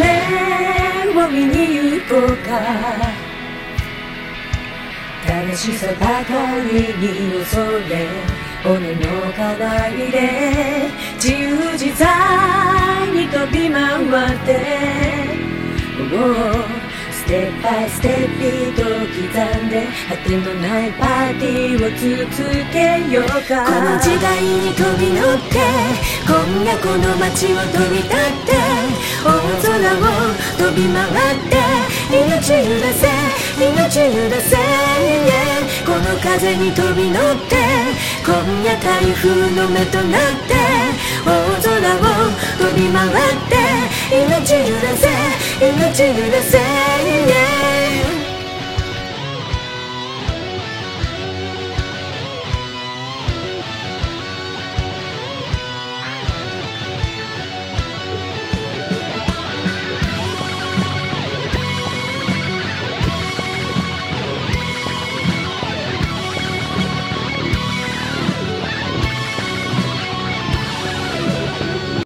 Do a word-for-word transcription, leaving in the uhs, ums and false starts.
を見に行こうか。楽しさばかりに恐れ骨のかないで自由自在に飛び回ってステップバイステップビートを刻んで果てのないパーティーを続けようか。この時代に飛び乗って今夜この街を飛び立って大空を飛び回って命揺らせ命揺らせ、yeah、この風に飛び乗って今夜台風の目となって大空を飛び回って命揺らせ命揺らせ、yeah